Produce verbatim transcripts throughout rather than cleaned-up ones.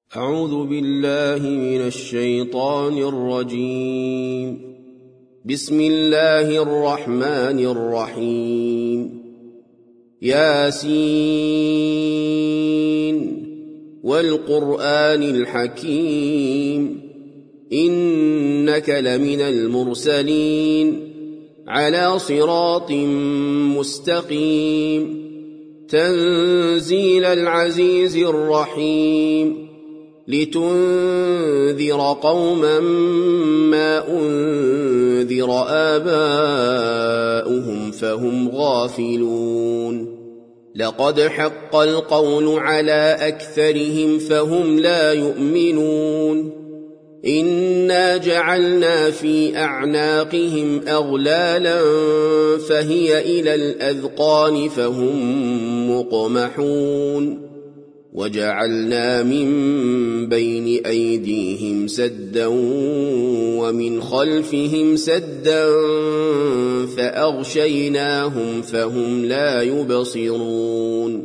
أعوذ بالله من الشيطان الرجيم. بسم الله الرحمن الرحيم. ياسين والقرآن الحكيم إنك لمن المرسلين على صراط مستقيم تنزيل العزيز الرحيم لتنذر قوما ما أنذر آباؤهم فهم غافلون. لقد حق القول على أكثرهم فهم لا يؤمنون. إنا جعلنا في أعناقهم أغلالا فهي إلى الأذقان فهم مقمحون. وجعلنا من بين أيديهم سدا ومن خلفهم سدا فأغشيناهم فهم لا يبصرون.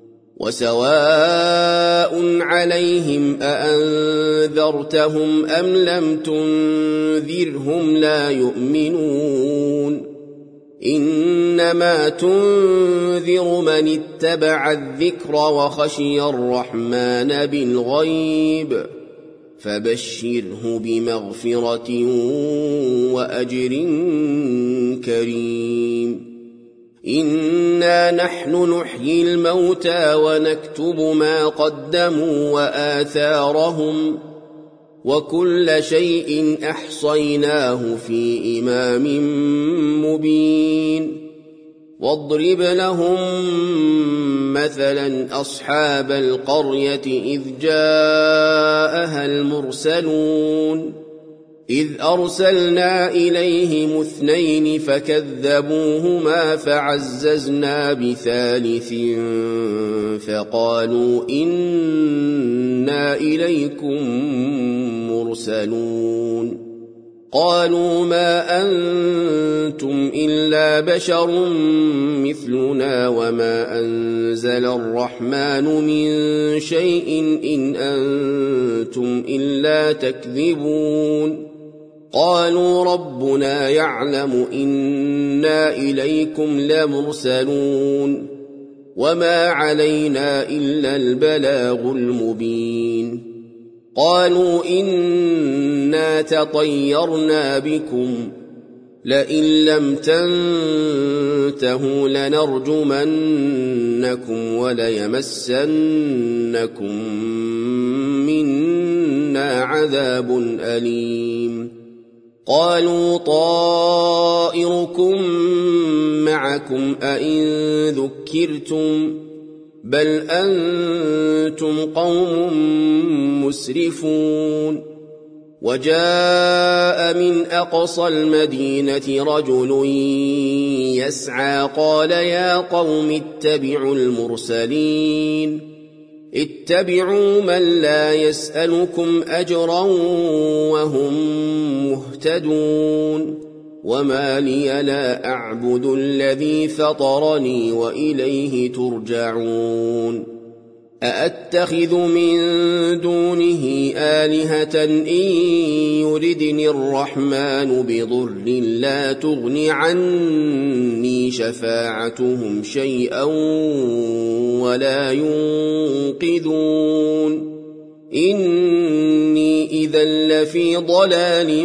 وسواء عليهم أأنذرتهم أم لم تنذرهم لا يؤمنون. إنما تنذر من اتبع الذكر وخشي الرحمن بالغيب فبشره بمغفرة وأجر كريم. إنا نحن نحيي الموتى ونكتب ما قدموا وآثارهم وكل شيء أحصيناه في إمام مبين. واضرب لهم مثلا أصحاب القرية إذ جاءها المرسلون إذ أرسلنا إليهم اثنين فكذبوهما فعززنا بثالث فقالوا إنا إليكم مرسلون. قالوا ما أنتم إلا بشر مثلنا وما أنزل الرحمن من شيء إن أنتم إلا تكذبون. قالوا ربنا يعلم إنا إليكم لمرسلون وما علينا إلا البلاغ المبين. قالوا إنا تطيرنا بكم لئن لم تنتهوا لنرجمنكم وليمسنكم منا عذاب أليم. قالوا طائركم معكم أئن ذكرتم بل أنتم قوم مسرفون. وجاء من أقصى المدينة رجل يسعى قال يا قوم اتبعوا المرسلين اتبعوا من لا يسألكم أجرا وهم مهتدون. وما لي لا أعبد الذي فطرني وإليه ترجعون. أأتخذ من دونه آلهة إن يردني الرحمن بضر لا تغن عني شفاعتهم شيئا ولا ينقذون. إني إذا لفي ضلال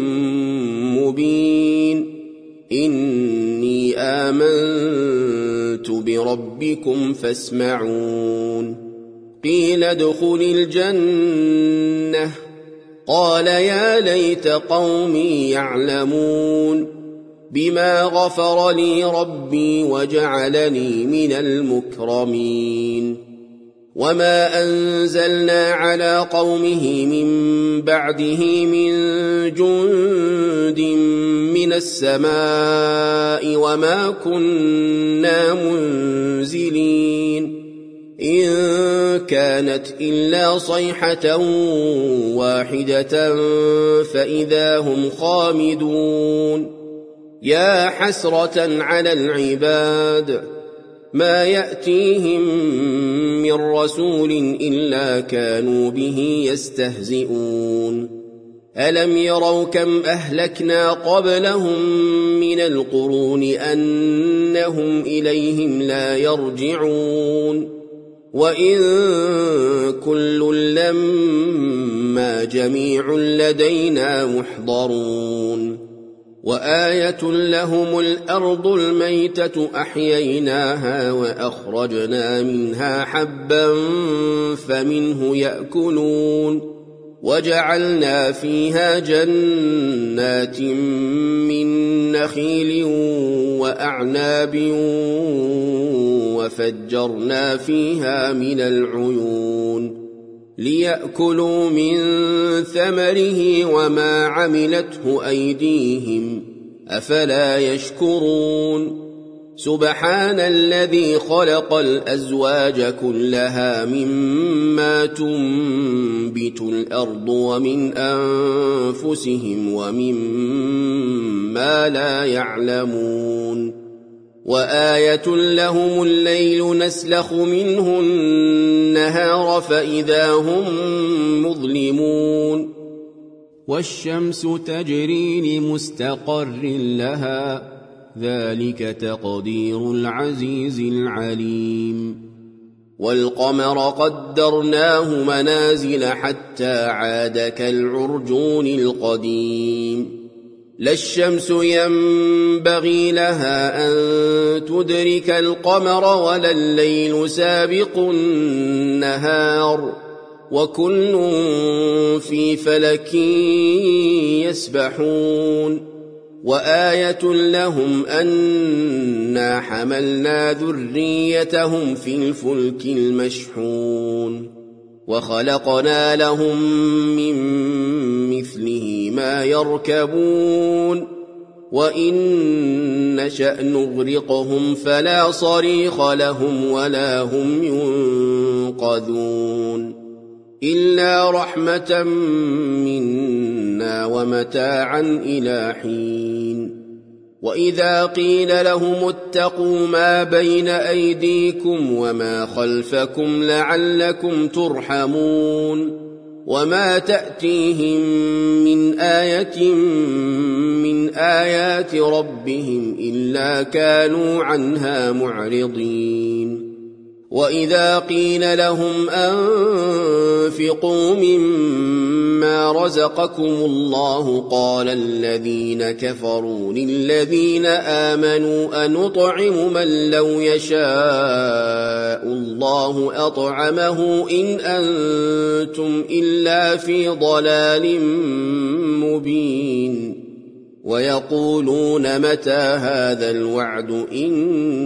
مبين. إني آمنت بربكم فاسمعون. قيل ادخل الجنة قال يا ليت قومي يعلمون بما غفر لي ربي وجعلني من المكرمين. وما أنزلنا على قومه من بعده من جند من السماء وما كنا منزلين. إن كانت إلا صيحة واحدة فإذا هم خامدون. يا حسرة على العباد ما يأتيهم من رسول إلا كانوا به يستهزئون ألم يروا كم أهلكنا قبلهم من القرون أنهم إليهم لا يرجعون وإن كل لما جميع لدينا محضرون وآية لهم الأرض الميتة أحييناها وأخرجنا منها حبا فمنه يأكلون وجعلنا فيها جنات من نخيل وأعناب وفجرنا فيها من العيون ليأكلوا من ثمره وما عملته أيديهم أفلا يشكرون سبحان الذي خلق الأزواج كلها مما تنبت الأرض ومن أنفسهم ومما لا يعلمون وآية لهم الليل نسلخ منه النهار فإذا هم مظلمون والشمس تجري لمستقر لها ذلك تقدير العزيز العليم والقمر قدرناه منازل حتى عاد كالعرجون القديم لا الشمس ينبغي لها أن تدرك القمر ولا الليل سابق النهار وكل في فلك يسبحون وآية لهم أنا حملنا ذريتهم في الفلك المشحون وخلقنا لهم من مثله ما يركبون وإن نشأ نغرقهم فلا صريخ لهم ولا هم ينقذون إلا رحمة منا ومتاعا إلى حين وإذا قيل لهم اتقوا ما بين أيديكم وما خلفكم لعلكم ترحمون وما تأتيهم من آية من آيات ربهم إلا كانوا عنها معرضين وإذا قيل لهم أنفقوا مما رزقكم الله قال الذين كفروا للذين آمنوا أنطعم من لو يشاء الله أطعمه إن أنتم إلا في ضلال مبين ويقولون متى هذا الوعد إن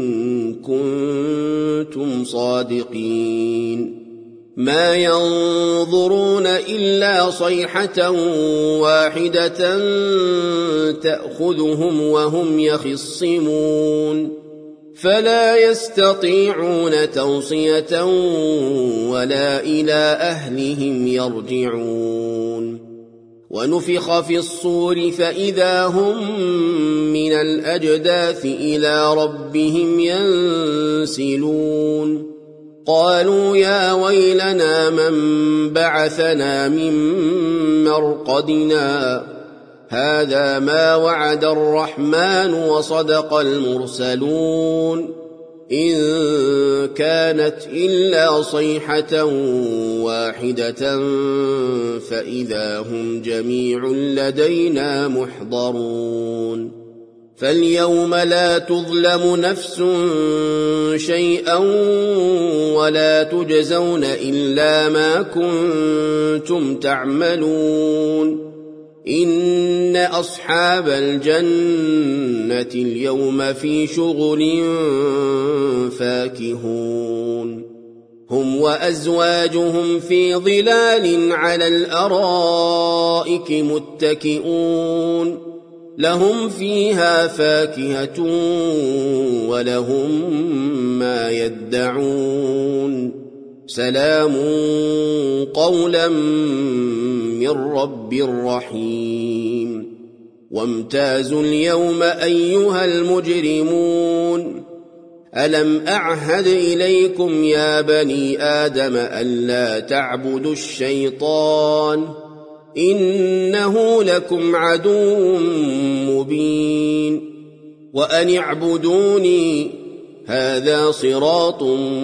كنتم صادقين ما ينظرون إلا صيحة واحدة تأخذهم وهم يخصمون فلا يستطيعون توصية ولا إلى أهلهم يرجعون ونفخ في الصور فإذا هم من الأجداث إلى ربهم ينسلون قالوا يا ويلنا من بعثنا من مرقدنا هذا ما وعد الرحمن وصدق المرسلون إن كانت إلا صيحة واحدة فإذا هم جميع لدينا محضرون فاليوم لا تظلم نفس شيئا ولا تجزون إلا ما كنتم تعملون إن أصحاب الجنة اليوم في شغل فاكهون هم وأزواجهم في ظلال على الأرائك متكئون لهم فيها فاكهة ولهم ما يدعون سلام قولا من رب رحيم وامتازوا اليوم أيها المجرمون ألم أعهد إليكم يا بني آدم ألا تعبدوا الشيطان إنه لكم عدو مبين وأن اعبدوني هذا صراط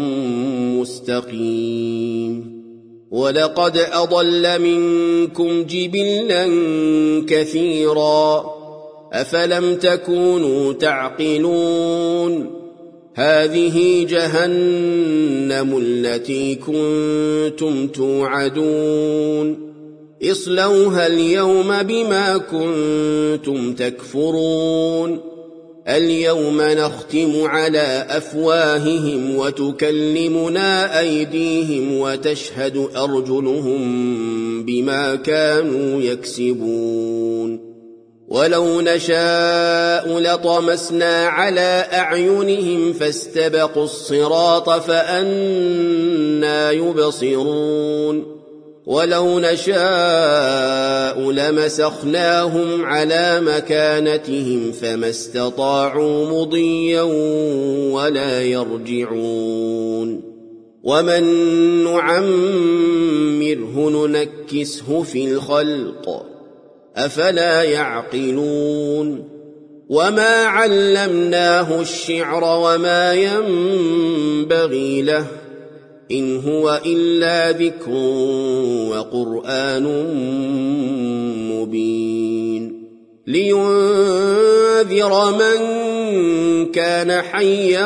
مستقيم ولقد أضل منكم جبلا كثيرا أفلم تكونوا تعقلون هذه جهنم التي كنتم توعدون اصلوها اليوم بما كنتم تكفرون اليوم نختم على أفواههم وتكلمنا أيديهم وتشهد أرجلهم بما كانوا يكسبون ولو نشاء لطمسنا على أعينهم فاستبقوا الصراط فأنى يبصرون ولو نشاء لمسخناهم على مكانتهم فما استطاعوا مضيا ولا يرجعون ومن نعمره ننكسه في الخلق أفلا يعقلون وما علمناه الشعر وما ينبغي له إن هو إلا ذكر وقرآن مبين لينذر من كان حيا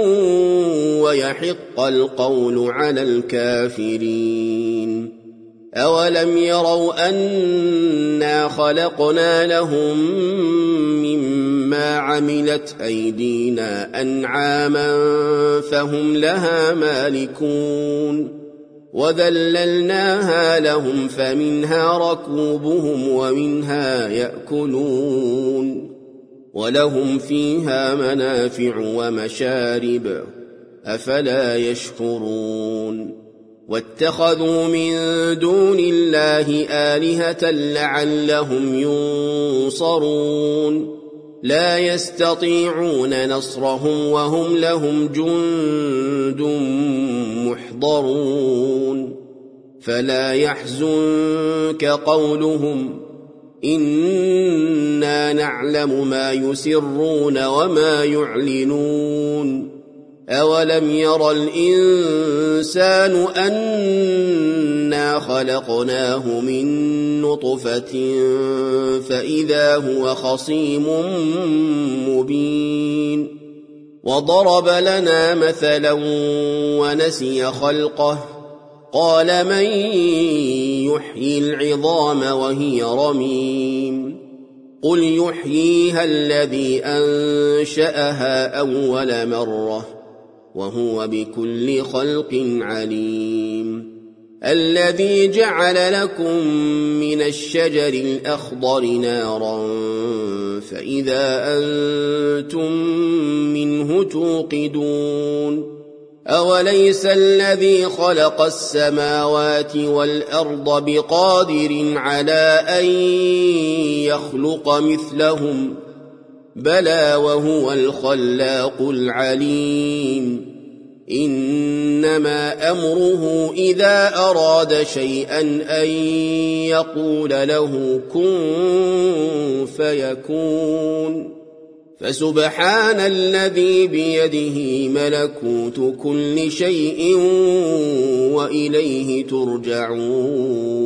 ويحق القول على الكافرين أولم يروا أنا خلقنا لهم مما عملت أيدينا أنعاما فهم لها مالكون وذللناها لهم فمنها ركوبهم ومنها يأكلون ولهم فيها منافع ومشارب أفلا يشكرون واتخذوا من دون الله آلهة لعلهم ينصرون لا يستطيعون نصرهم وهم لهم جند محضرون فلا يحزنك قولهم إنا نعلم ما يسرون وما يعلنون أولم ير الإنسان أنا خلقناه من نطفة فإذا هو خصيم مبين وضرب لنا مثلا ونسي خلقه قال من يحيي العظام وهي رميم قل يحييها الذي أنشأها أول مرة وهو بكل خلق عليم الذي جعل لكم من الشجر الأخضر نارا فإذا أنتم منه توقدون أوليس الذي خلق السماوات والأرض بقادر على أن يخلق مثلهم بلى وهو الخلاق العليم إنما أمره إذا أراد شيئا أن يقول له كن فيكون فسبحان الذي بيده ملكوت كل شيء وإليه ترجعون